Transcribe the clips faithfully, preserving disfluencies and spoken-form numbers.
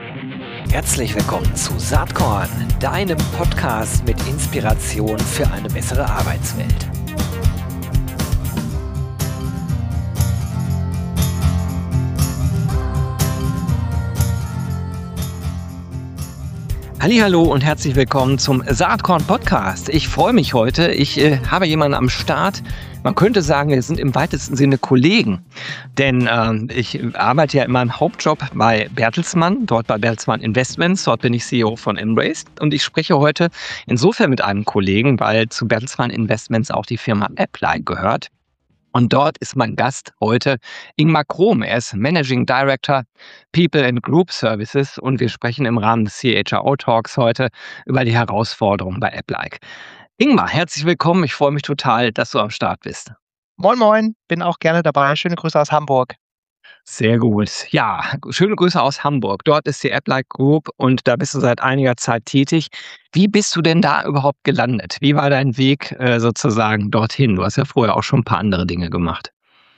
Herzlich willkommen zu Saatkorn, deinem Podcast mit Inspiration für eine bessere Arbeitswelt. Hallihallo und herzlich willkommen zum Saatkorn Podcast. Ich freue mich heute. Ich äh, habe jemanden am Start. Man könnte sagen, wir sind im weitesten Sinne Kollegen, denn äh, ich arbeite ja in meinem Hauptjob bei Bertelsmann, dort bei Bertelsmann Investments, dort bin ich C E O von Embrace und ich spreche heute insofern mit einem Kollegen, weil zu Bertelsmann Investments auch die Firma Applike gehört. Und dort ist mein Gast heute Ingmar Krom. Er ist Managing Director People and Group Services und wir sprechen im Rahmen des C H R O Talks heute über die Herausforderungen bei Applike. Ingmar, herzlich willkommen. Ich freue mich total, dass du am Start bist. Moin Moin, bin auch gerne dabei. Schöne Grüße aus Hamburg. Sehr gut. Ja, schöne Grüße aus Hamburg. Dort ist die Applike Group und da bist du seit einiger Zeit tätig. Wie bist du denn da überhaupt gelandet? Wie war dein Weg äh, sozusagen dorthin? Du hast ja vorher auch schon ein paar andere Dinge gemacht.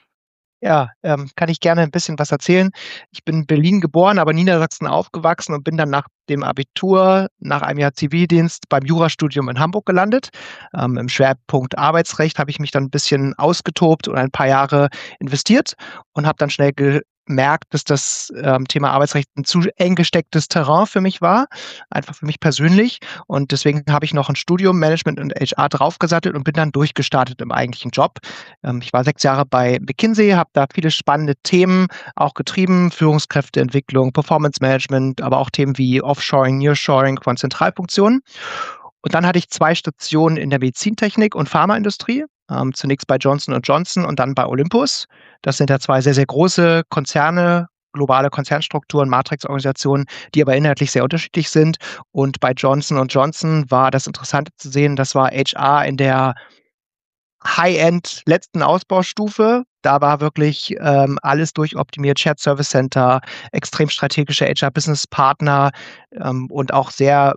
Ja, ähm, kann ich gerne ein bisschen was erzählen. Ich bin in Berlin geboren, aber in Niedersachsen aufgewachsen und bin dann nach dem Abitur, nach einem Jahr Zivildienst beim Jurastudium in Hamburg gelandet. Ähm, im Schwerpunkt Arbeitsrecht habe ich mich dann ein bisschen ausgetobt und ein paar Jahre investiert und habe dann schnell gemerkt, dass das ähm, Thema Arbeitsrecht ein zu eng gestecktes Terrain für mich war, einfach für mich persönlich. Und deswegen habe ich noch ein Studium Management und H R draufgesattelt und bin dann durchgestartet im eigentlichen Job. Ähm, ich war sechs Jahre bei McKinsey, habe da viele spannende Themen auch getrieben, Führungskräfteentwicklung, Performance Management, aber auch Themen wie Offshoring, Nearshoring von Zentralfunktionen. Und dann hatte ich zwei Stationen in der Medizintechnik und Pharmaindustrie. Ähm, zunächst bei Johnson und Johnson und dann bei Olympus. Das sind ja zwei sehr, sehr große Konzerne, globale Konzernstrukturen, Matrix-Organisationen, die aber inhaltlich sehr unterschiedlich sind. Und bei Johnson und Johnson war das Interessante zu sehen, das war H R in der High-End letzten Ausbaustufe. Da war wirklich ähm, alles durchoptimiert, Shared Service Center, extrem strategische H R-Business-Partner ähm, und auch sehr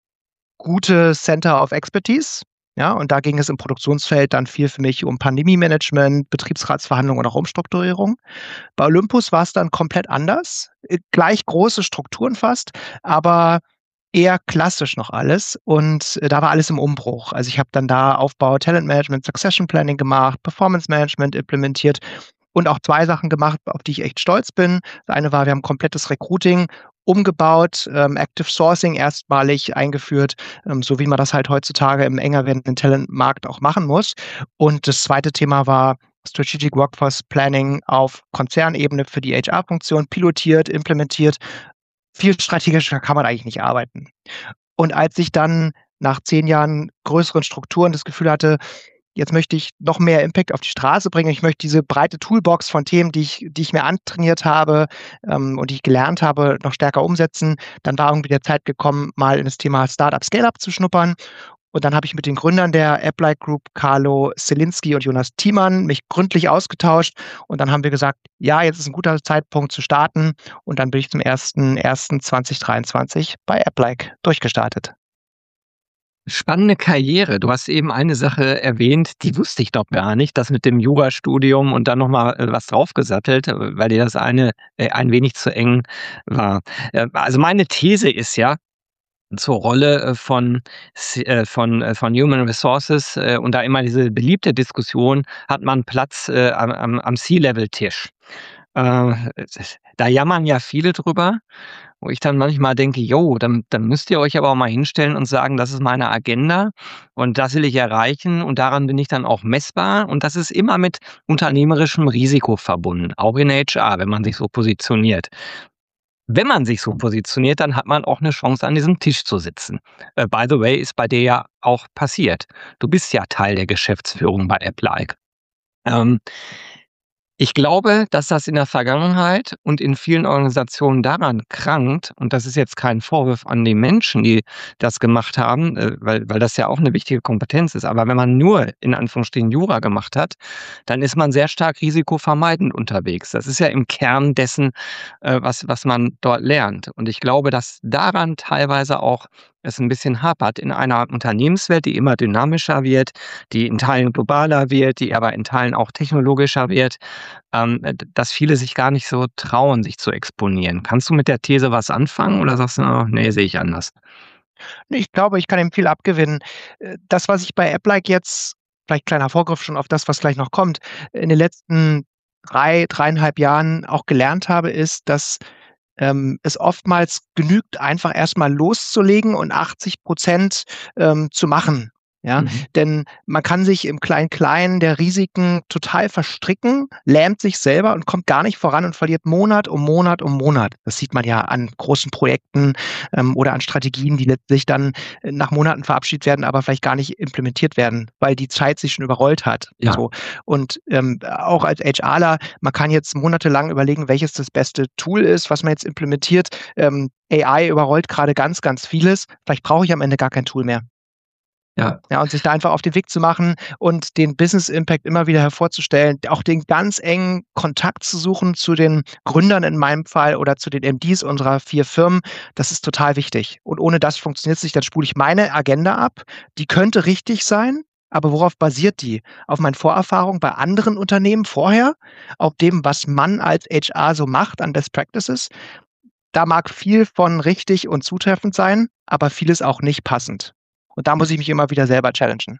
gute Center of Expertise. Ja, und da ging es im Produktionsfeld dann viel für mich um Pandemie-Management, Betriebsratsverhandlungen und auch Umstrukturierung. Bei Olympus war es dann komplett anders. Äh, Gleich große Strukturen fast, aber eher klassisch noch alles. Und äh, da war alles im Umbruch. Also ich habe dann da Aufbau, Talentmanagement, Succession Planning gemacht, Performance Management implementiert und auch zwei Sachen gemacht, auf die ich echt stolz bin. Das eine war, wir haben komplettes Recruiting umgebaut, ähm, Active Sourcing erstmalig eingeführt, ähm, so wie man das halt heutzutage im enger werdenden Talentmarkt auch machen muss. Und das zweite Thema war Strategic Workforce Planning auf Konzernebene für die H R-Funktion, pilotiert, implementiert. Viel strategischer kann man eigentlich nicht arbeiten. Und als ich dann nach zehn Jahren größeren Strukturen das Gefühl hatte, jetzt möchte ich noch mehr Impact auf die Straße bringen. Ich möchte diese breite Toolbox von Themen, die ich, die ich mir antrainiert habe ähm, und die ich gelernt habe, noch stärker umsetzen. Dann war irgendwie der Zeit gekommen, mal in das Thema Startup Scale-Up zu schnuppern. Und dann habe ich mit den Gründern der Applike Group, Carlo Selinski und Jonas Thiemann, mich gründlich ausgetauscht. Und dann haben wir gesagt, ja, jetzt ist ein guter Zeitpunkt zu starten. Und dann bin ich zum ersten ersten zweitausenddreiundzwanzig bei Applike durchgestartet. Spannende Karriere. Du hast eben eine Sache erwähnt, die wusste ich doch gar nicht, das mit dem Jurastudium und dann nochmal äh, was draufgesattelt, äh, weil dir das eine äh, ein wenig zu eng war. Äh, also meine These ist ja, zur Rolle äh, von, S- äh, von, äh, von Human Resources äh, und da immer diese beliebte Diskussion, hat man Platz äh, am, am, am C-Level-Tisch. Äh, Da jammern ja viele drüber, wo ich dann manchmal denke, jo, dann, dann müsst ihr euch aber auch mal hinstellen und sagen, das ist meine Agenda und das will ich erreichen und daran bin ich dann auch messbar und das ist immer mit unternehmerischem Risiko verbunden, auch in H R, wenn man sich so positioniert. Wenn man sich so positioniert, dann hat man auch eine Chance, an diesem Tisch zu sitzen. Äh, by the way, ist bei dir ja auch passiert. Du bist ja Teil der Geschäftsführung bei Applike. Ähm, Ich glaube, dass das in der Vergangenheit und in vielen Organisationen daran krankt, und das ist jetzt kein Vorwurf an die Menschen, die das gemacht haben, äh, weil, weil das ja auch eine wichtige Kompetenz ist. Aber wenn man nur in Anführungsstrichen Jura gemacht hat, dann ist man sehr stark risikovermeidend unterwegs. Das ist ja im Kern dessen, äh, was, was man dort lernt. Und ich glaube, dass daran teilweise auch es ein bisschen hapert in einer Unternehmenswelt, die immer dynamischer wird, die in Teilen globaler wird, die aber in Teilen auch technologischer wird, ähm, äh, d dass viele sich gar nicht so trauen, sich zu exponieren. Kannst du mit der These was anfangen oder sagst du: „Oh, ne, sehe ich anders?“ Ne, ich glaube, ich kann ihm viel abgewinnen. Äh, das, was ich bei App-like jetzt vielleicht kleiner Vorgriff schon auf das, was gleich noch kommt, in den letzten drei, dreieinhalb Jahren auch gelernt habe, ist, dass ähm, es oftmals genügt, einfach erst mal loszulegen und achtzig Prozent ähm, zu machen, ja? Mhm. Denn man kann sich im Klein-Klein der Risiken total verstricken, lähmt sich selber und kommt gar nicht voran und verliert Monat um Monat um Monat. Das sieht man ja an großen Projekten, ähm, oder an Strategien, die letztlich dann äh, nach Monaten verabschiedet werden, aber vielleicht gar nicht implementiert werden, weil die Zeit sich schon überrollt hat, Ja. so. Und, ähm, auch als HRler, man kann jetzt monatelang überlegen, welches das beste Tool ist, was man jetzt implementiert. Ähm, A I überrollt grade ganz, ganz vieles. Vielleicht brauche ich am Ende gar kein Tool mehr. Ja. Ja, und sich da einfach auf den Weg zu machen und den Business Impact immer wieder hervorzustellen, auch den ganz engen Kontakt zu suchen zu den Gründern in meinem Fall oder zu den M Ds unserer vier Firmen, das ist total wichtig. Und ohne das funktioniert's nicht, dann spule ich meine Agenda ab. Die könnte richtig sein, aber worauf basiert die? Auf meinen Vorerfahrungen bei anderen Unternehmen vorher? Auf dem, was man als H R so macht an Best Practices? Da mag viel von richtig und zutreffend sein, aber vieles auch nicht passend. Und da muss ich mich immer wieder selber challengen.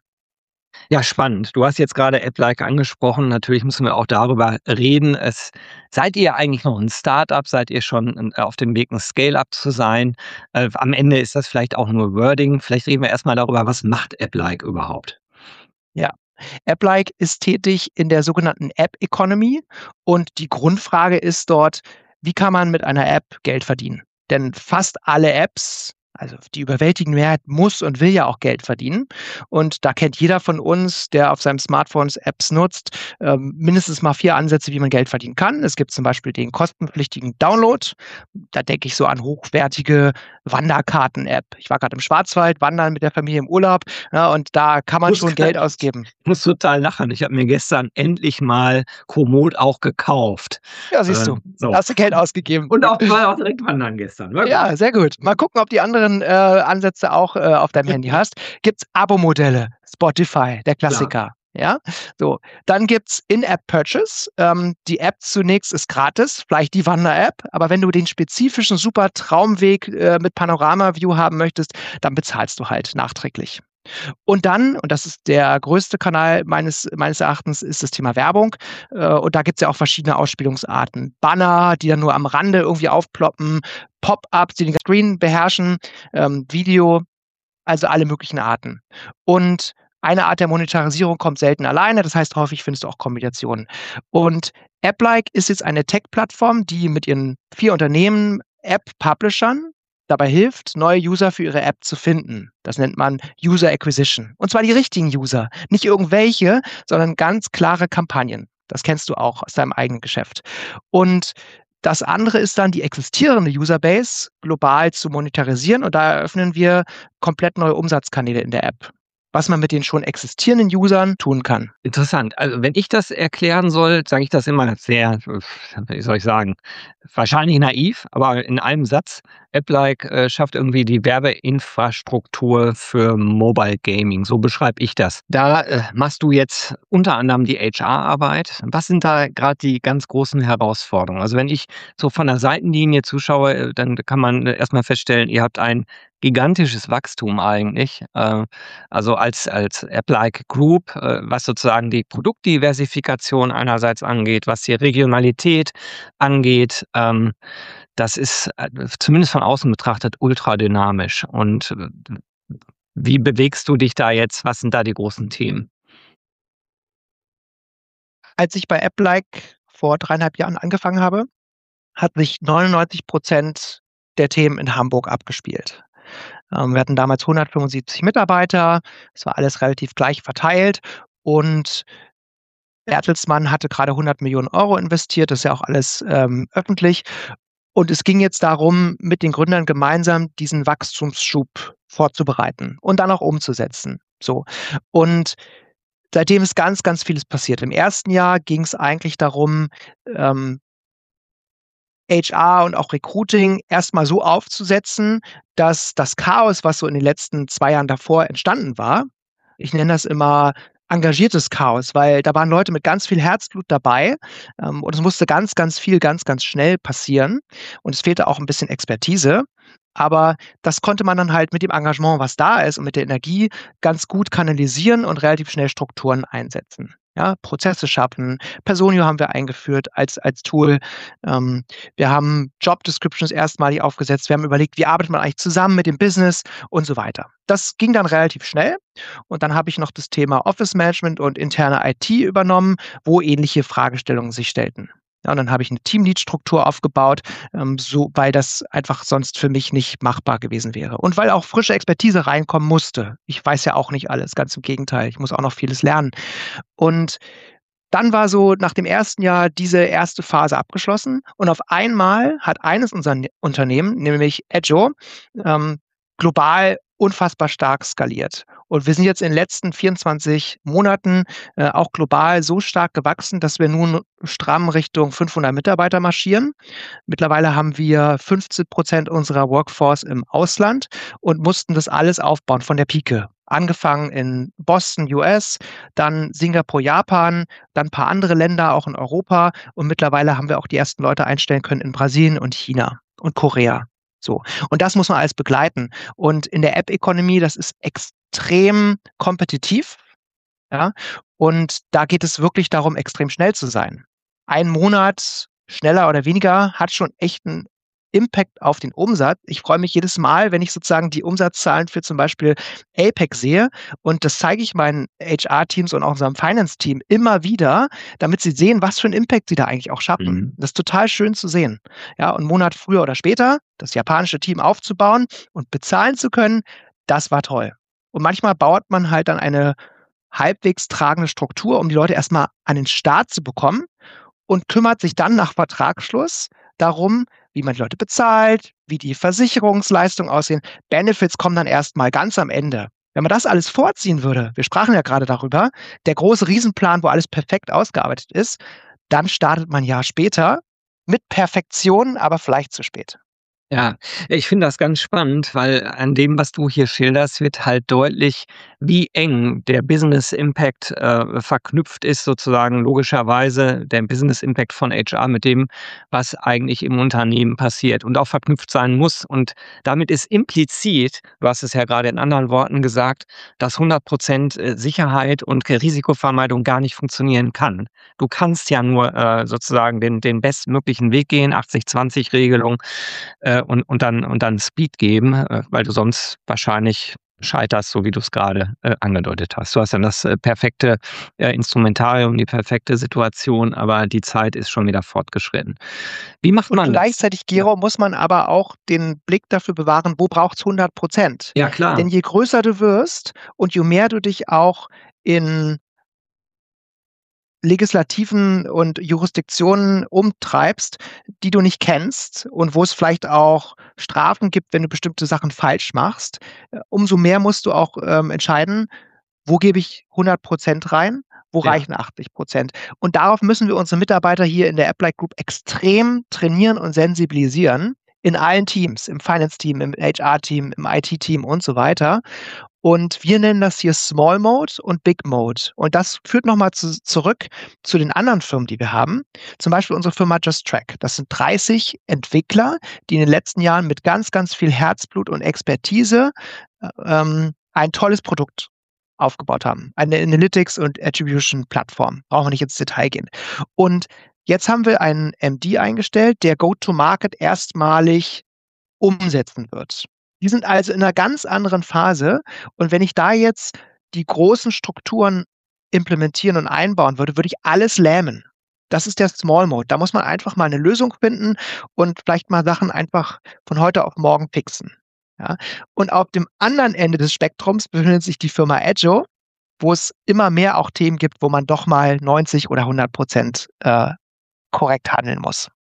Ja, spannend. Du hast jetzt gerade App-like angesprochen. Natürlich müssen wir auch darüber reden. Es seid ihr eigentlich noch ein Start-up? Seid ihr schon n auf dem Weg, ein Scale-up zu sein? Äh, am Ende ist das vielleicht auch nur Wording. Vielleicht reden wir erst mal darüber, was macht App-like überhaupt? Ja. App-like ist tätig in der sogenannten App Economy und die Grundfrage ist dort: Wie kann man mit einer App Geld verdienen? Denn fast alle Apps, also die überwältigende Mehrheit muss und will ja auch Geld verdienen. Und da kennt jeder von uns, der auf seinem Smartphones Apps nutzt, ähm, mindestens mal vier Ansätze, wie man Geld verdienen kann. Es gibt zum Beispiel den kostenpflichtigen Download. Da denke ich so an hochwertige Wanderkarten-App. Ich war grad im Schwarzwald wandern mit der Familie im Urlaub, ja, und da kann man Muss schon grad Geld ausgeben. ich muss total lachen. Ich habe mir gestern endlich mal Komoot auch gekauft. Ja, siehst du, Ähm, so. da hast du Geld ausgegeben. Und Gut. auch war auch direkt wandern gestern. War gut. Ja, sehr gut. Mal gucken, ob die anderen, äh, Ansätze auch, äh, auf deinem Handy hast. Gibt's Abo-Modelle, Spotify, der Klar. Klassiker, ja? So, dann gibt's In-App-Purchase. Ähm, die App zunächst ist gratis, vielleicht die Wander-App, aber wenn du den spezifischen super Traumweg, äh, mit Panorama-View haben möchtest, dann bezahlst du halt nachträglich. Und dann, und das ist der größte Kanal meines meines Erachtens, ist das Thema Werbung. Äh, und da gibt's ja auch verschiedene Ausspielungsarten. Banner, die dann nur am Rande irgendwie aufploppen, Pop-ups, die den Screen beherrschen, ähm, Video, also alle möglichen Arten. Und eine Art der Monetarisierung kommt selten alleine, das heißt, häufig findest du auch Kombinationen. Und App-like ist jetzt eine Tech-Plattform, die mit ihren vier Unternehmen, App-Publishern dabei hilft, neue User für ihre App zu finden. Das nennt man User Acquisition. Und zwar die richtigen User, nicht irgendwelche, sondern ganz klare Kampagnen. Das kennst du auch aus deinem eigenen Geschäft. Und das andere ist dann die existierende Userbase global zu monetarisieren und da eröffnen wir komplett neue Umsatzkanäle in der App, was man mit den schon existierenden Usern tun kann. Interessant. Also, wenn ich das erklären soll, sage ich das immer sehr, wie soll ich sagen, wahrscheinlich naiv, aber in einem Satz. App-like, äh, schafft irgendwie die Werbeinfrastruktur für Mobile Gaming. So beschreibe ich das. Da, äh, machst du jetzt unter anderem die H R-Arbeit. Was sind da grad die ganz großen Herausforderungen? Also, wenn ich so von der Seitenlinie zuschaue, äh, dann kann man erst mal feststellen, ihr habt ein gigantisches Wachstum eigentlich, äh, also als als App-like Group, äh, was sozusagen die Produktdiversifikation einerseits angeht, was die Regionalität angeht. Ähm, das ist, äh, zumindest von außen betrachtet ultradynamisch. Und w w wie bewegst du dich da jetzt? Was sind da die großen Themen? Als ich bei App-like vor dreieinhalb Jahren angefangen habe, hat sich neunundneunzig Prozent der Themen in Hamburg abgespielt. Ähm, wir hatten damals hundertfünfundsiebzig Mitarbeiter. Es war alles relativ gleich verteilt und Bertelsmann hatte grade hundert Millionen Euro investiert. Das ist ja auch alles, ähm, öffentlich. Und es ging jetzt darum, mit den Gründern gemeinsam diesen Wachstumsschub vorzubereiten und dann auch umzusetzen, so. Und seitdem ist ganz, ganz vieles passiert. Im ersten Jahr ging's eigentlich darum, ähm H R und auch Recruiting erstmal so aufzusetzen, dass das Chaos, was so in den letzten zwei Jahren davor entstanden war, ich nenne das immer engagiertes Chaos, weil da waren Leute mit ganz viel Herzblut dabei, ähm, und es musste ganz, ganz viel, ganz, ganz schnell passieren und es fehlte auch ein bisschen Expertise. Aber das konnte man dann halt mit dem Engagement, was da ist und mit der Energie ganz gut kanalisieren und relativ schnell Strukturen einsetzen. Ja, Prozesse schaffen. Personio haben wir eingeführt als, als Tool. Ähm, wir haben Job Descriptions erstmalig aufgesetzt. Wir haben überlegt, wie arbeitet man eigentlich zusammen mit dem Business und so weiter. Das ging dann relativ schnell. Und dann habe ich noch das Thema Office Management und interne I T übernommen, wo ähnliche Fragestellungen sich stellten. Ja, und dann habe ich eine Teamlead-Struktur aufgebaut, ähm, so, weil das einfach sonst für mich nicht machbar gewesen wäre. Und weil auch frische Expertise reinkommen musste. Ich weiß ja auch nicht alles, ganz im Gegenteil. Ich muss auch noch vieles lernen. Und dann war so nach dem ersten Jahr diese erste Phase abgeschlossen und auf einmal hat eines unserer Unternehmen, nämlich Edjo, ähm, global unfassbar stark skaliert. Und wir sind jetzt in den letzten vierundzwanzig Monaten äh, auch global so stark gewachsen, dass wir nun stramm Richtung fünfhundert Mitarbeiter marschieren. Mittlerweile haben wir fünfzig Prozent unserer Workforce im Ausland und mussten das alles aufbauen von der Pike. Angefangen in Boston, U S, dann Singapur, Japan, dann ein paar andere Länder, auch in Europa. Und mittlerweile haben wir auch die ersten Leute einstellen können in Brasilien und China und Korea. So. Und das muss man alles begleiten. Und in der App-Economy, das ist extrem kompetitiv. Ja. Und da geht es wirklich darum, extrem schnell zu sein. Ein Monat schneller oder weniger hat schon echt einen Impact auf den Umsatz. Ich freue mich jedes Mal, wenn ich sozusagen die Umsatzzahlen für zum Beispiel A P E C sehe. Und das zeige ich meinen H R-Teams und auch unserem Finance-Team immer wieder, damit sie sehen, was für einen Impact sie da eigentlich auch schaffen. Mhm. Das ist total schön zu sehen. Ja, und einen Monat früher oder später das japanische Team aufzubauen und bezahlen zu können, das war toll. Und manchmal baut man halt dann eine halbwegs tragende Struktur, um die Leute erstmal an den Start zu bekommen und kümmert sich dann nach Vertragsschluss darum, wie man die Leute bezahlt, wie die Versicherungsleistungen aussehen. Benefits kommen dann erstmal ganz am Ende. Wenn man das alles vorziehen würde, wir sprachen ja gerade darüber, der große Riesenplan, wo alles perfekt ausgearbeitet ist, dann startet man ein Jahr später mit Perfektion, aber vielleicht zu spät. Ja, ich finde das ganz spannend, weil an dem, was du hier schilderst, wird halt deutlich, wie eng der Business Impact äh, verknüpft ist, sozusagen logischerweise der Business Impact von H R mit dem, was eigentlich im Unternehmen passiert und auch verknüpft sein muss. Und damit ist implizit, du hast es ja gerade in anderen Worten gesagt, dass hundert Prozent Sicherheit und Risikovermeidung gar nicht funktionieren kann. Du kannst ja nur äh, sozusagen den, den bestmöglichen Weg gehen, achtzig zwanzig Regelung, äh, und, und, dann, und dann Speed geben, äh, weil du sonst wahrscheinlich scheiterst, so wie du es gerade äh, angedeutet hast. Du hast dann das äh, perfekte äh, Instrumentarium, die perfekte Situation, aber die Zeit ist schon wieder fortgeschritten. Wie macht Und man das? gleichzeitig, Gero, muss man aber auch den Blick dafür bewahren, wo braucht es hundert Prozent? Ja, klar. Denn je größer du wirst und je mehr du dich auch in Legislativen und Jurisdiktionen umtreibst, die du nicht kennst und wo es vielleicht auch Strafen gibt, wenn du bestimmte Sachen falsch machst, äh, umso mehr musst du auch ähm, entscheiden, wo gebe ich hundert Prozent rein, wo Ja. reichen achtzig Prozent. Und darauf müssen wir unsere Mitarbeiter hier in der Applied Group extrem trainieren und sensibilisieren, in allen Teams, im Finance-Team, im H R-Team, im I T-Team und so weiter. Und wir nennen das hier Small Mode und Big Mode. Und das führt nochmal zu, zurück zu den anderen Firmen, die wir haben. Zum Beispiel unsere Firma Just Track. Das sind dreißig Entwickler, die in den letzten Jahren mit ganz, ganz viel Herzblut und Expertise ähm, ein tolles Produkt aufgebaut haben. Eine Analytics- und Attribution-Plattform. Brauchen wir nicht ins Detail gehen. Und jetzt haben wir einen M D eingestellt, der Go-to-Market erstmalig umsetzen wird. Die sind also in einer ganz anderen Phase. Und wenn ich da jetzt die großen Strukturen implementieren und einbauen würde, würde ich alles lähmen. Das ist der Small Mode. Da muss man einfach mal eine Lösung finden und vielleicht mal Sachen einfach von heute auf morgen fixen. Ja? Und auf dem anderen Ende des Spektrums befindet sich die Firma Edjo, wo es immer mehr auch Themen gibt, wo man doch mal neunzig oder hundert Prozent äh, korrekt handeln muss.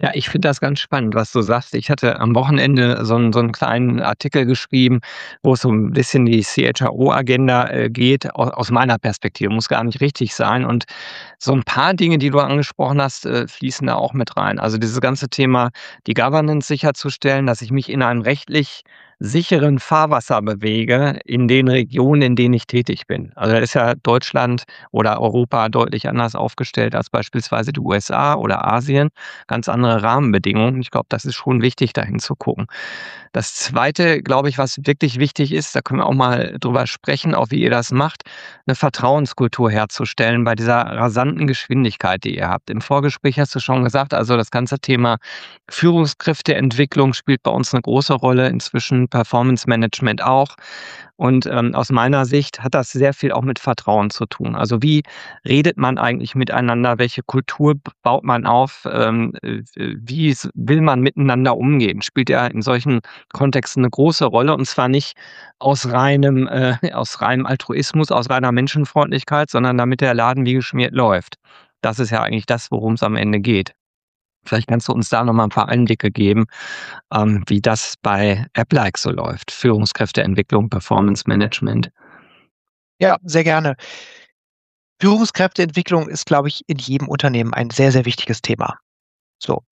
Ja, ich finde das ganz spannend, was du sagst. Ich hatte am Wochenende so 'n so 'n kleinen Artikel geschrieben, wo es so 'n bisschen die C H R O-Agenda, äh, geht, au aus meiner Perspektive, muss gar nicht richtig sein. Und so 'n paar Dinge, die du angesprochen hast, äh, fließen da auch mit rein. Also, dieses ganze Thema, die Governance sicherzustellen, dass ich mich in einem rechtlich sicheren Fahrwasser bewege in den Regionen, in denen ich tätig bin. Also, da ist ja Deutschland oder Europa deutlich anders aufgestellt als beispielsweise die U S A oder Asien. Ganz andere Rahmenbedingungen. Ich glaube, das ist schon wichtig, da hinzugucken. Das Zweite, glaube ich, was wirklich wichtig ist, da können wir auch mal drüber sprechen, auch wie ihr das macht, 'ne Vertrauenskultur herzustellen bei dieser rasanten Geschwindigkeit, die ihr habt. Im Vorgespräch hast du schon gesagt, also, das ganze Thema Führungskräfteentwicklung spielt bei uns 'ne große Rolle, inzwischen Performance Management auch. Und, ähm, aus meiner Sicht hat das sehr viel auch mit Vertrauen zu tun. Also, wie redet man eigentlich miteinander? Welche Kultur b baut man auf? Ähm, äh, w wie s will man miteinander umgehen? Spielt ja in solchen Kontexten 'ne große Rolle, und zwar nicht aus reinem äh, aus reinem Altruismus, aus reiner Menschenfreundlichkeit, sondern damit der Laden wie geschmiert läuft. Das ist ja eigentlich das, worum's am Ende geht. Vielleicht kannst du uns da noch mal 'n paar Einblicke geben, ähm, wie das bei AppLike so läuft, Führungskräfteentwicklung, Performance Management. Ja, sehr gerne. Führungskräfteentwicklung ist, glaube ich, in jedem Unternehmen ein sehr, sehr wichtiges Thema. So.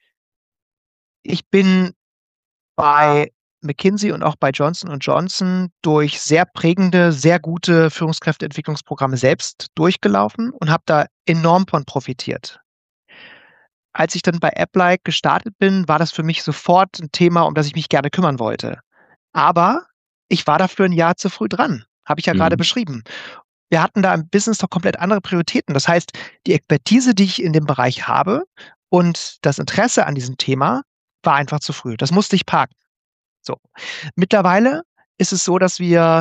Ich bin bei McKinsey und auch bei Johnson& und Johnson durch sehr prägende, sehr gute Führungskräfteentwicklungsprogramme selbst durchgelaufen und habe da enorm von profitiert. Als ich dann bei AppLike gestartet bin, war das für mich sofort 'n Thema, um das ich mich gerne kümmern wollte. Aber ich war dafür 'n Jahr zu früh dran, habe ich ja grade Mhm. beschrieben. Wir hatten da im Business doch komplett andere Prioritäten. Das heißt, die Expertise, die ich in dem Bereich habe und das Interesse an diesem Thema war einfach zu früh. Das musste ich parken. So. Mittlerweile ist es so, dass wir,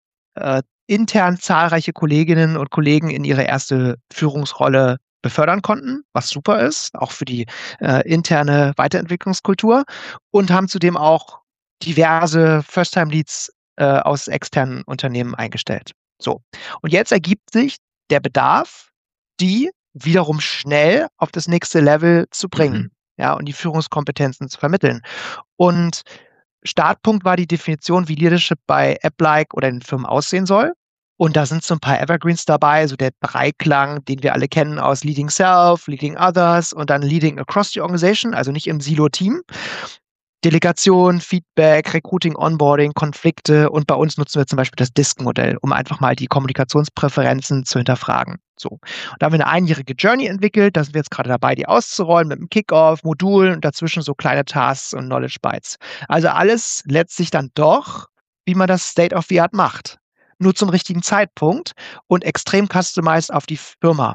äh, intern zahlreiche Kolleginnen und Kollegen in ihre erste Führungsrolle befördern konnten, was super ist, auch für die, äh, interne Weiterentwicklungskultur und haben zudem auch diverse First-Time-Leads, äh, aus externen Unternehmen eingestellt. So. Und jetzt ergibt sich der Bedarf, die wiederum schnell auf das nächste Level zu Mhm. bringen, ja, und die Führungskompetenzen zu vermitteln. Und Startpunkt war die Definition, wie Leadership bei AppLike oder in Firmen aussehen soll. Und da sind so 'n paar Evergreens dabei, so der Dreiklang, den wir alle kennen aus Leading Self, Leading Others und dann Leading Across the Organization, also nicht im Silo-Team. Delegation, Feedback, Recruiting, Onboarding, Konflikte und bei uns nutzen wir zum Beispiel das DISC-Modell, um einfach mal die Kommunikationspräferenzen zu hinterfragen. So. Und da haben wir 'ne einjährige Journey entwickelt, da sind wir jetzt grade dabei, die auszurollen mit 'm Kick-Off, Modulen und dazwischen so kleine Tasks und Knowledge Bites. Also, alles letztlich dann doch, wie man das State of the Art macht, nur zum richtigen Zeitpunkt und extrem customized auf die Firma.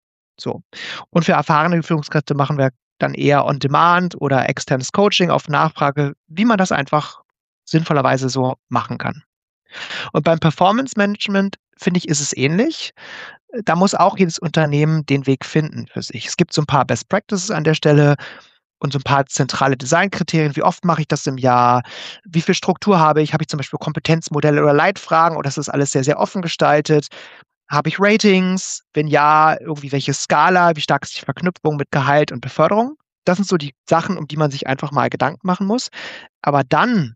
So. Und für erfahrene Führungskräfte machen wir dann eher On-Demand oder externes Coaching auf Nachfrage, wie man das einfach sinnvollerweise so machen kann. Und beim Performance Management, finde ich, ist es ähnlich. Äh, da muss auch jedes Unternehmen den Weg finden für sich. Es gibt so 'n paar Best Practices an der Stelle und so 'n paar zentrale Designkriterien. Wie oft mache ich das im Jahr? Wie viel Struktur habe ich? Habe ich zum Beispiel Kompetenzmodelle oder Leitfragen oder ist das alles sehr, sehr offen gestaltet? Habe ich Ratings? Wenn ja, irgendwie welche Skala? Wie stark ist die Verknüpfung mit Gehalt und Beförderung? Das sind so die Sachen, um die man sich einfach mal Gedanken machen muss. Aber dann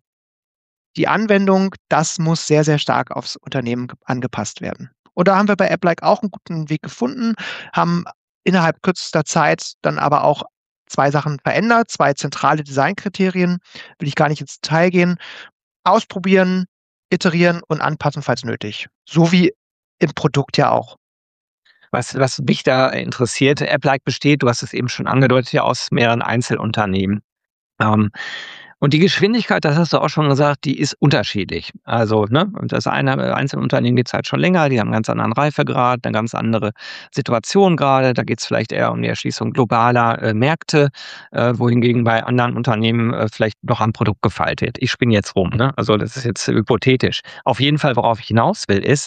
die Anwendung, das muss sehr, sehr stark aufs Unternehmen g angepasst werden. Und da haben wir bei AppLike auch 'n guten Weg gefunden, haben innerhalb kürzester Zeit dann aber auch zwei Sachen verändert, zwei zentrale Designkriterien, will ich gar nicht ins Detail gehen. Ausprobieren, iterieren und anpassen, falls nötig. So wie im Produkt ja auch. Was was mich da interessiert, AppLike besteht, du hast es eben schon angedeutet, ja aus mehreren Einzelunternehmen. Ähm, und die Geschwindigkeit, das hast du auch schon gesagt, die ist unterschiedlich. Also, ne, das eine äh, Einzelunternehmen gibt's halt schon länger, die haben 'n ganz anderen Reifegrad, 'ne ganz andere Situation grade. Da geht's vielleicht eher um die Erschließung globaler, äh, Märkte, äh, wohingegen bei anderen Unternehmen, äh, vielleicht noch am Produkt gefeilt wird. Ich spinne jetzt rum, ne? Also, das ist jetzt hypothetisch. Auf jeden Fall, worauf ich hinaus will, ist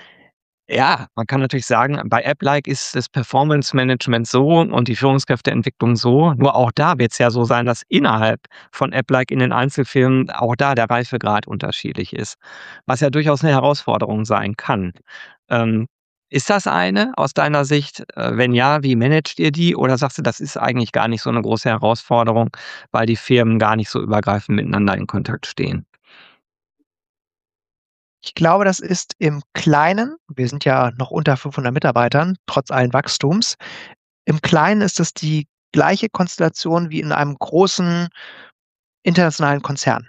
ja, man kann natürlich sagen, bei AppLike ist das Performance Management so und die Führungskräfteentwicklung so. Nur auch da wird's ja so sein, dass innerhalb von AppLike in den Einzelfirmen auch da der Reifegrad unterschiedlich ist, was ja durchaus 'ne Herausforderung sein kann. Ähm, Ist das eine aus deiner Sicht? Äh, wenn ja, wie managt ihr die? Oder sagst du, das ist eigentlich gar nicht so eine große Herausforderung, weil die Firmen gar nicht so übergreifend miteinander in Kontakt stehen? Ich glaube, das ist im Kleinen, wir sind ja noch unter fünfhundert Mitarbeitern, trotz allen Wachstums. Im Kleinen ist es die gleiche Konstellation wie in einem großen internationalen Konzern.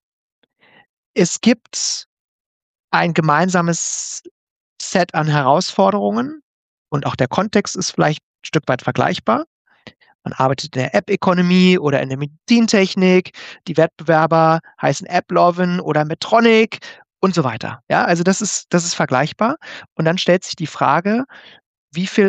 Es gibt ein gemeinsames Set an Herausforderungen und auch der Kontext ist vielleicht 'n Stück weit vergleichbar. Man arbeitet in der App-Economy oder in der Medizintechnik. Die Wettbewerber heißen AppLovin oder Medtronic und so weiter. Ja, also das ist das ist vergleichbar. Und dann stellt sich die Frage: Wie viel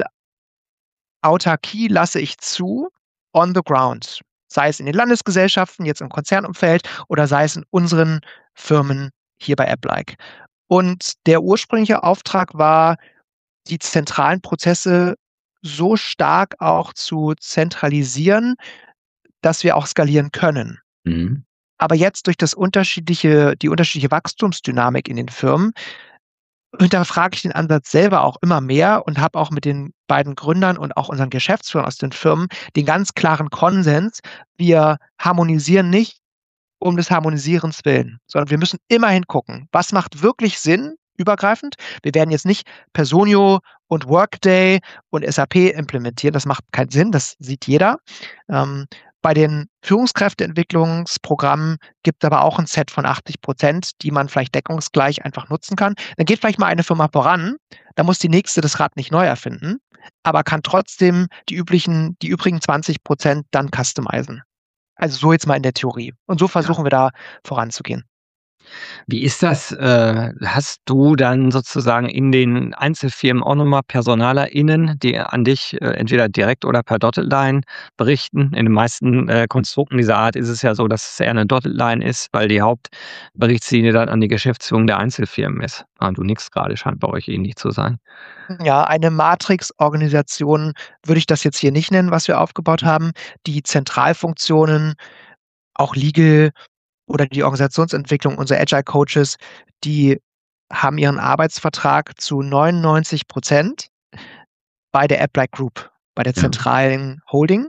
Autarkie lasse ich zu on the ground? Sei es in den Landesgesellschaften, jetzt im Konzernumfeld oder sei es in unseren Firmen hier bei AppLike. Und der ursprüngliche Auftrag war, die zentralen Prozesse so stark auch zu zentralisieren, dass wir auch skalieren können. Mhm. Aber jetzt durch das unterschiedliche die unterschiedliche Wachstumsdynamik in den Firmen hinterfrage ich den Ansatz selber auch immer mehr und habe auch mit den beiden Gründern und auch unseren Geschäftsführern aus den Firmen den ganz klaren Konsens: Wir harmonisieren nicht um des Harmonisierens willen, sondern wir müssen immer hingucken, was macht wirklich Sinn übergreifend. Wir werden jetzt nicht Personio und Workday und S A P implementieren, das macht keinen Sinn, das sieht jeder. Ähm, bei den Führungskräfteentwicklungsprogrammen gibt's aber auch 'n Set von achtzig Prozent, die man vielleicht deckungsgleich einfach nutzen kann. Dann geht vielleicht mal eine Firma voran, dann muss die nächste das Rad nicht neu erfinden, aber kann trotzdem die üblichen die übrigen zwanzig Prozent dann customizen. Also so jetzt mal in der Theorie. Und so Ja. versuchen wir da voranzugehen. Wie ist das? Äh, hast du dann sozusagen in den Einzelfirmen auch noch mal PersonalerInnen, die an dich, äh, entweder direkt oder per Dotted Line berichten? In den meisten, äh, Konstrukten dieser Art ist es ja so, dass es eher 'ne Dotted Line ist, weil die Hauptberichtslinie dann an die Geschäftsführung der Einzelfirmen ist. Ah, du nickst grade, scheint bei euch ähnlich zu sein. Ja, eine Matrix-Organisation würde ich das jetzt hier nicht nennen, was wir aufgebaut haben. Die Zentralfunktionen, auch Legal oder die Organisationsentwicklung, unsere Agile Coaches, die haben ihren Arbeitsvertrag zu neunundneunzig Prozent bei der AppLike Group, bei der Ja. zentralen Holding.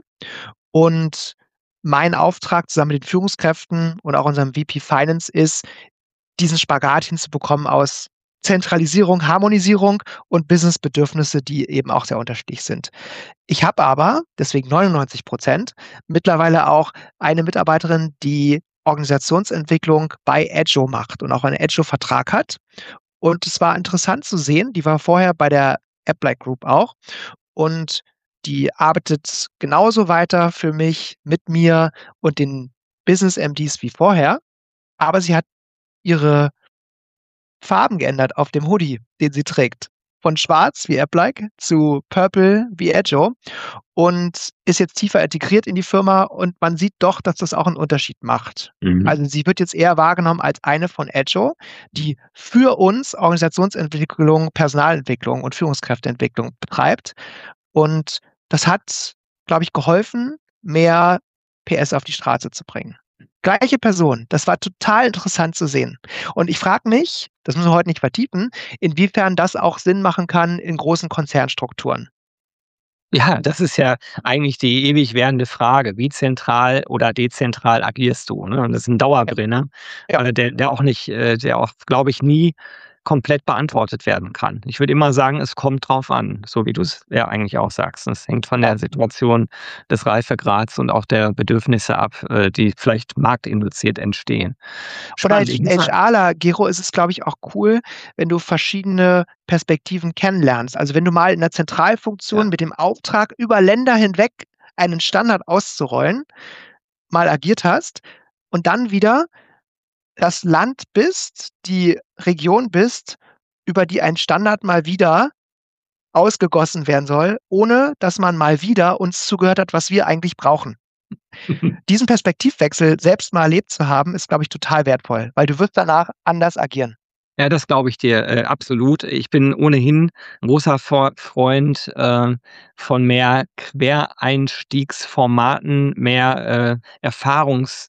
Und mein Auftrag zusammen mit den Führungskräften und auch unserem V P Finance ist, diesen Spagat hinzubekommen aus Zentralisierung, Harmonisierung und Businessbedürfnisse, die eben auch sehr unterschiedlich sind. Ich habe aber, deswegen neunundneunzig Prozent, mittlerweile auch eine Mitarbeiterin, die Organisationsentwicklung bei Agile macht und auch einen Agile-Vertrag hat. Und es war interessant zu sehen, die war vorher bei der AppLike Group auch und die arbeitet genauso weiter für mich, mit mir und den Business-M Ds wie vorher, aber sie hat ihre Farben geändert auf dem Hoodie, den sie trägt. Von schwarz wie AppLike zu purple wie Agile und ist jetzt tiefer integriert in die Firma und man sieht doch, dass das auch 'n Unterschied macht. Mhm. Also, sie wird jetzt eher wahrgenommen als eine von Agile, die für uns Organisationsentwicklung, Personalentwicklung und Führungskräfteentwicklung betreibt. Und das hat, glaube ich, geholfen, mehr P S auf die Straße zu bringen. Gleiche Person, das war total interessant zu sehen. Und ich frage mich, das müssen wir heute nicht vertiefen, inwiefern das auch Sinn machen kann in großen Konzernstrukturen. Ja, das ist ja eigentlich die ewig währende Frage. Wie zentral oder dezentral agierst du, ne? Und das ist 'n Ja. Dauerbrenner, Ja. äh, der der auch nicht äh, der auch, glaube ich, nie komplett beantwortet werden kann. Ich würde immer sagen, es kommt drauf an, so wie du's ja eigentlich auch sagst. Das hängt von Ja. der Situation des Reifegrads und auch der Bedürfnisse ab, äh, die vielleicht marktinduziert entstehen. Und Spannend. als HRler, Gero, ist es, glaube ich, auch cool, wenn du verschiedene Perspektiven kennenlernst. Also, wenn du mal in 'ner Zentralfunktion Ja. mit dem Auftrag, über Länder hinweg einen Standard auszurollen, mal agiert hast und dann wieder das Land bist, die Region bist, über die ein Standard mal wieder ausgegossen werden soll, ohne dass man mal wieder uns zugehört hat, was wir eigentlich brauchen. Diesen Perspektivwechsel selbst mal erlebt zu haben, ist, glaube ich, total wertvoll, weil du wirst danach anders agieren. Ja, das glaube ich dir, äh, absolut. Ich bin ohnehin 'n großer Vor Freund, äh, von mehr Quereinstiegsformaten, mehr, äh, Erfahrungs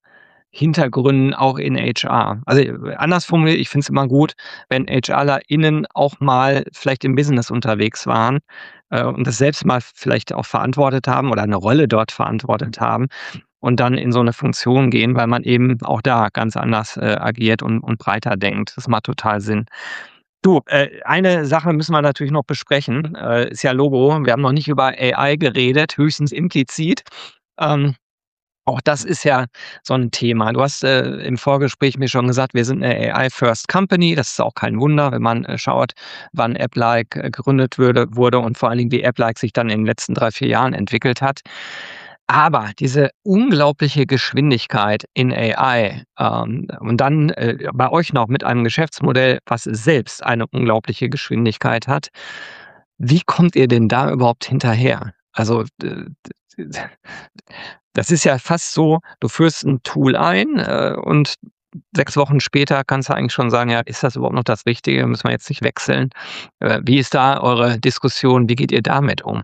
Hintergründen auch in H R. Also, äh, anders formuliert, ich finde es immer gut, wenn HRlerInnen auch mal vielleicht im Business unterwegs waren, äh, und das selbst mal vielleicht auch verantwortet haben oder eine Rolle dort verantwortet haben und dann in so eine Funktion gehen, weil man eben auch da ganz anders, äh, agiert und und breiter denkt. Das macht total Sinn. Du, äh, eine Sache müssen wir natürlich noch besprechen, äh, ist ja Logo. Wir haben noch nicht über A I geredet, höchstens implizit. Ähm, Auch das ist ja so ein Thema. Du hast, äh, im Vorgespräch mir schon gesagt, wir sind 'ne A I-First Company. Das ist auch kein Wunder, wenn man, äh, schaut, wann AppLike, äh, gegründet würde wurde und vor allen Dingen, wie AppLike sich dann in den letzten drei vier Jahren entwickelt hat. Aber diese unglaubliche Geschwindigkeit in A I, ähm, und dann, äh, bei euch noch mit einem Geschäftsmodell, was selbst eine unglaubliche Geschwindigkeit hat. Wie kommt ihr denn da überhaupt hinterher? Also, d d d das ist ja fast so, du führst 'n Tool ein, äh, und sechs Wochen später kannst du eigentlich schon sagen: „Ja, ist das überhaupt noch das Richtige? Müssen wir jetzt nicht wechseln?“ Äh, wie ist da eure Diskussion? Wie geht ihr damit um?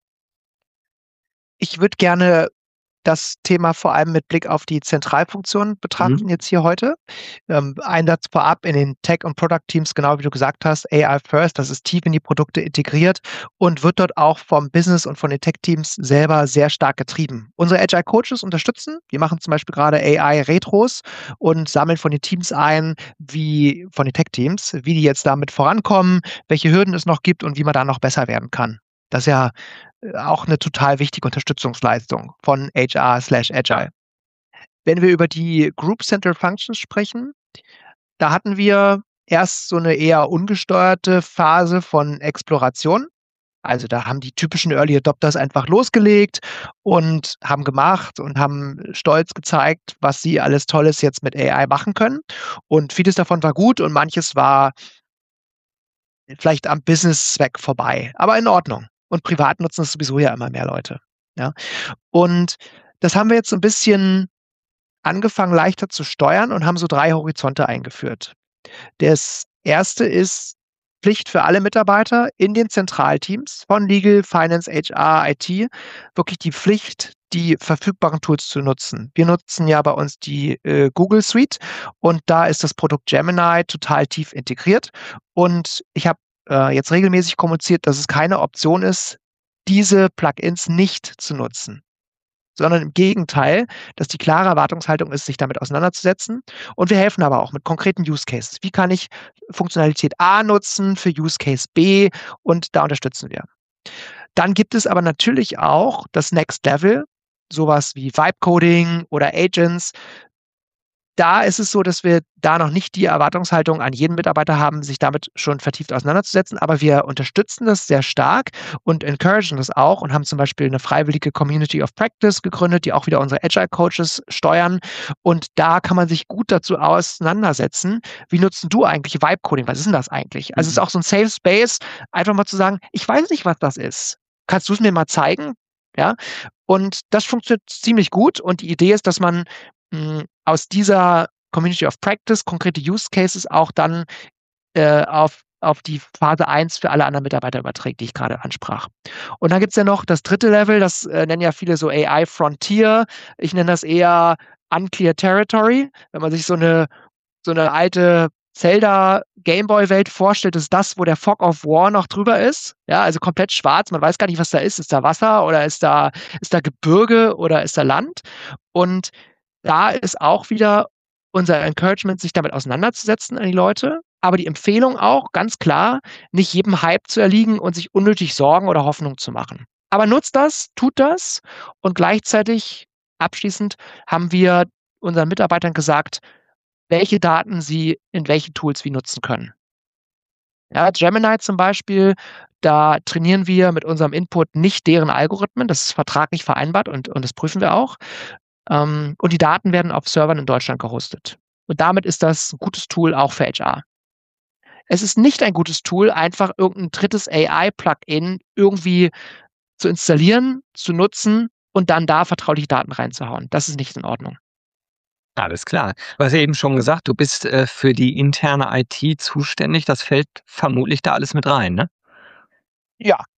Ich würde gerne das Thema vor allem mit Blick auf die Zentralfunktion Mhm. betrachten jetzt hier heute. Ähm, ein Satz vorab: In den Tech und Product Teams, genau wie du gesagt hast, A I first, das ist tief in die Produkte integriert und wird dort auch vom Business und von den Tech-Teams selber sehr stark getrieben. Unsere Agile Coaches unterstützen. Wir machen zum Beispiel gerade A I-Retros und sammeln von den Teams ein, wie von den Tech-Teams, wie die jetzt damit vorankommen, welche Hürden es noch gibt und wie man da noch besser werden kann. Das ist ja äh, auch eine total wichtige Unterstützungsleistung von H R/Agile. Wenn wir über die Group Central Functions sprechen, da hatten wir erst so 'ne eher ungesteuerte Phase von Exploration. Also, da haben die typischen Early Adopters einfach losgelegt und haben gemacht und haben stolz gezeigt, was sie alles Tolles jetzt mit A I machen können. Und vieles davon war gut und manches war vielleicht am Businesszweck vorbei, aber in Ordnung. Und privat nutzen es sowieso ja immer mehr Leute, ja? Und das haben wir jetzt so 'n bisschen angefangen, leichter zu steuern und haben so drei Horizonte eingeführt. Das erste ist Pflicht für alle Mitarbeiter in den Zentralteams von Legal, Finance, H R, I T, wirklich die Pflicht, die verfügbaren Tools zu nutzen. Wir nutzen ja bei uns die, äh, Google Suite und da ist das Produkt Gemini total tief integriert. Und ich habe, äh, jetzt regelmäßig kommuniziert, dass es keine Option ist, diese Plugins nicht zu nutzen, sondern im Gegenteil, dass die klare Erwartungshaltung ist, sich damit auseinanderzusetzen. Und wir helfen aber auch mit konkreten Use Cases. Wie kann ich Funktionalität A nutzen für Use Case B? Und da unterstützen wir. Dann gibt es aber natürlich auch das Next Level, sowas wie Vibe Coding oder Agents. Da ist es so, dass wir da noch nicht die Erwartungshaltung an jeden Mitarbeiter haben, sich damit schon vertieft auseinanderzusetzen, aber wir unterstützen das sehr stark und encouragen das auch und haben zum Beispiel eine freiwillige Community of Practice gegründet, die auch wieder unsere Agile Coaches steuern. Und da kann man sich gut dazu auseinandersetzen: Wie nutzt du eigentlich Vibe Coding? Was ist denn das eigentlich? Also, es ist Mhm. auch so ein Safe Space, einfach mal zu sagen: „Ich weiß nicht, was das ist. Kannst du es mir mal zeigen?“ Ja? Und das funktioniert ziemlich gut und die Idee ist, dass man hm, aus dieser Community of Practice konkrete Use Cases auch dann, äh, auf auf die Phase eins für alle anderen Mitarbeiter überträgt, die ich grade ansprach. Und dann gibt's ja noch das dritte Level, das, äh, nennen ja viele so A I Frontier. Ich nenne das eher Unclear Territory. Wenn man sich so 'ne so 'ne alte Zelda Gameboy-Welt vorstellt, ist das, wo der Fog of War noch drüber ist. Ja, also komplett schwarz. Man weiß gar nicht, was da ist. Ist da Wasser oder ist da ist da Gebirge oder ist da Land? Und da ist auch wieder unser Encouragement, sich damit auseinanderzusetzen an die Leute, aber die Empfehlung auch ganz klar, nicht jedem Hype zu erliegen und sich unnötig Sorgen oder Hoffnung zu machen. Aber nutzt das, tut das und gleichzeitig abschließend haben wir unseren Mitarbeitern gesagt, welche Daten sie in welchen Tools wie nutzen können. Ja, Gemini zum Beispiel, da trainieren wir mit unserem Input nicht deren Algorithmen, das ist vertraglich vereinbart und und das prüfen wir auch. Ähm, und die Daten werden auf Servern in Deutschland gehostet. Und damit ist das 'n gutes Tool auch für H R. Es ist nicht ein gutes Tool, einfach irgend 'n drittes A I-Plugin irgendwie zu installieren, zu nutzen und dann da vertrauliche Daten reinzuhauen. Das ist nicht in Ordnung. Alles klar. Du hast ja eben schon gesagt, du bist, äh, für die interne I T zuständig. Das fällt vermutlich da alles mit rein, ne? Ja.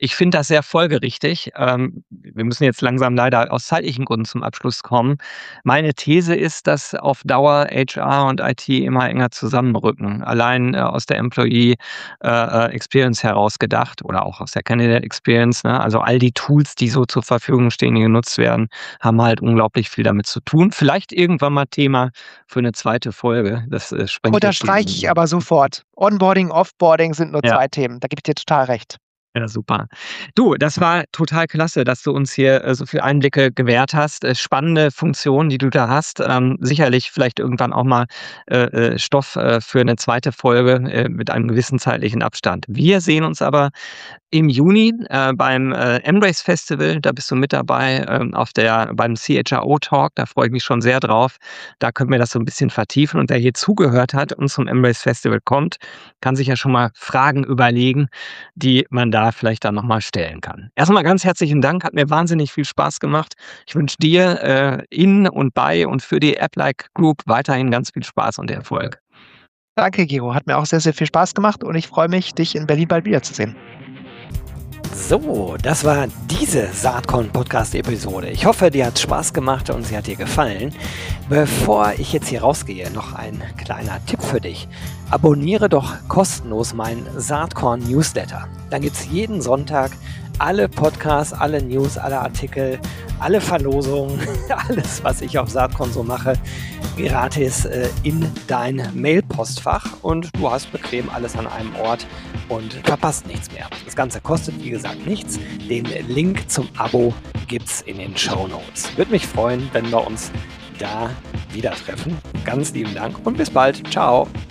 Ich finde das sehr folgerichtig. Ähm, wir müssen jetzt langsam leider aus zeitlichen Gründen zum Abschluss kommen. Meine These ist, dass auf Dauer H R und I T immer enger zusammenrücken. Allein, äh, aus der Employee, äh, äh, Experience heraus gedacht oder auch aus der Candidate Experience, ne? Also, all die Tools, die so zur Verfügung stehen, die genutzt werden, haben halt unglaublich viel damit zu tun. Vielleicht irgendwann mal Thema für eine zweite Folge. Das, äh, sprengt jetzt Unterstreiche ich diesen aber sofort. Onboarding, Offboarding sind nur Ja. zwei Themen. Da gebe ich dir total recht. Ja, super. Du, das war total klasse, dass du uns hier, äh, so viel Einblicke gewährt hast. Äh, spannende Funktionen, die du da hast. Ähm, sicherlich vielleicht irgendwann auch mal, äh, äh, Stoff, äh, für eine zweite Folge, äh, mit einem gewissen zeitlichen Abstand. Wir sehen uns aber im Juni, äh, beim, äh, Embrace Festival. Da bist du mit dabei, ähm, auf der beim C H R O Talk. Da freue ich mich schon sehr drauf. Da können wir das so ein bisschen vertiefen. Und wer hier zugehört hat und zum Embrace Festival kommt, kann sich ja schon mal Fragen überlegen, die man da vielleicht dann noch mal stellen kann. Erst mal ganz herzlichen Dank, hat mir wahnsinnig viel Spaß gemacht. Ich wünsche dir, äh, in und bei und für die AppLike Group weiterhin ganz viel Spaß und Erfolg. Danke, Gero. Hat mir auch sehr, sehr viel Spaß gemacht und ich freue mich, dich in Berlin bald wiederzusehen. So, das war diese Saatkorn-Podcast-Episode. Ich hoffe, dir hat Spaß gemacht und sie hat dir gefallen. Bevor ich jetzt hier rausgehe, noch ein kleiner Tipp für dich. Abonniere doch kostenlos meinen Saatkorn-Newsletter. Dann gibt es jeden Sonntag alle Podcasts, alle News, alle Artikel, alle Verlosungen, alles, was ich auf Saatkorn so mache, gratis äh, in dein Mailpostfach und du hast bequem alles an einem Ort und verpasst nichts mehr. Das Ganze kostet, wie gesagt, nichts. Den Link zum Abo gibt's in den Shownotes. Würde mich freuen, wenn wir uns da wieder treffen. Ganz lieben Dank und bis bald. Ciao.